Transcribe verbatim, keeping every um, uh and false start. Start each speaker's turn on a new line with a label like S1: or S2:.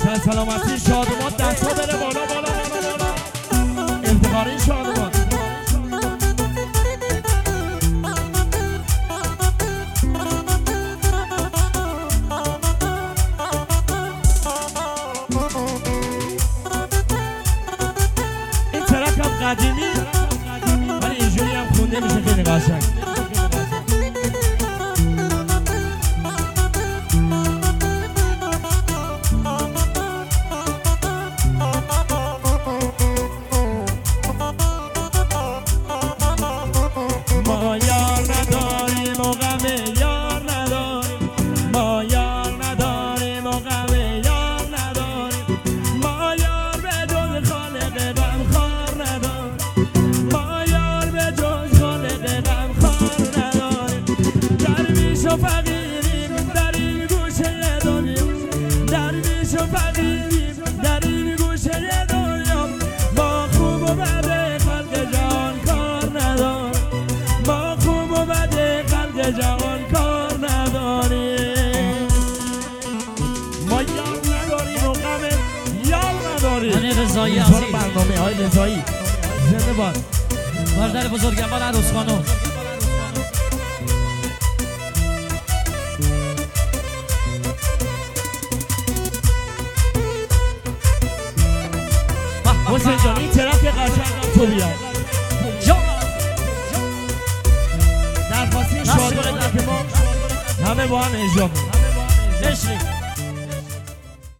S1: سلامتی شادمان دستا بره بالا بالا بالا بالا افتخاری شادمان این ترک هم قدیمی ولی اینجوری هم خونده میشه خیلی قشنگ. جوان کار نداریم ما یار نداریم و غم یار نداریم.
S2: من رضایی عزیز
S1: برنامه های رضایی زنده باد
S2: برادر بزرگوار عروس خانم.
S1: حسین جان این طرف قشنگ تو بیا درخواستی شادمانه که ما همه با هم اجرا کنیم.